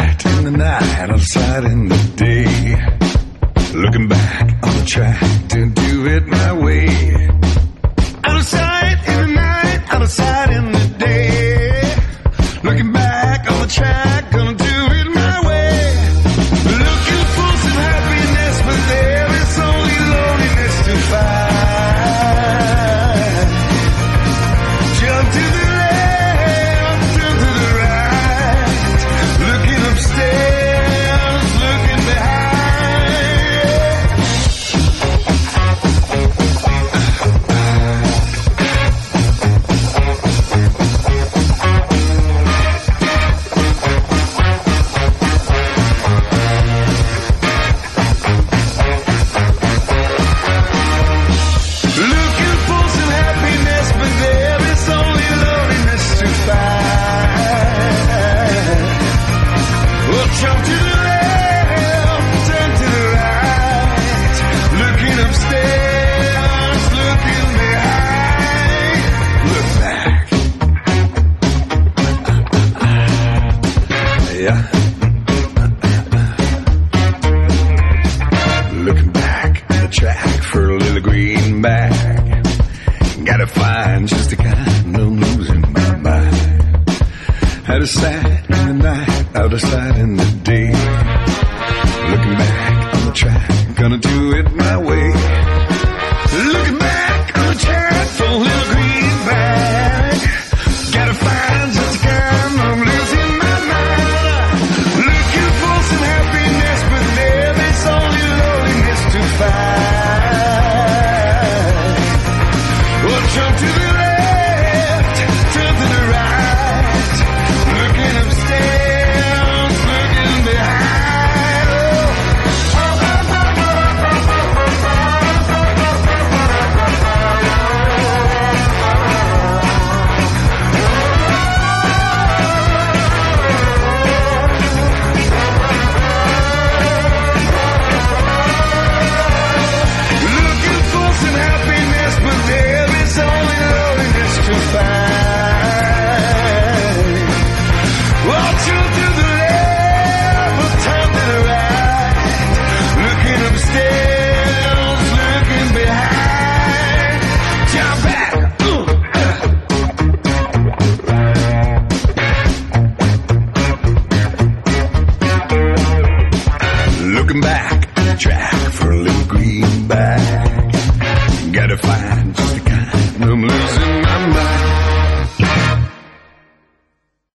sight in the night, out of sight in the day. Looking back on the track to do it my way. Out of sight in the night, out of sight in the day. Looking back on the track, gonna do it my way. Looking for some happiness, but there is only loneliness to find. Jump to the left, jump to the right. Looking upstairs, looking looking back at the track for a little greenback. Gotta find just the kind I'm losing my mind. Out of sight in the night, out of sight in the day. Looking back on the track, gonna do it my way.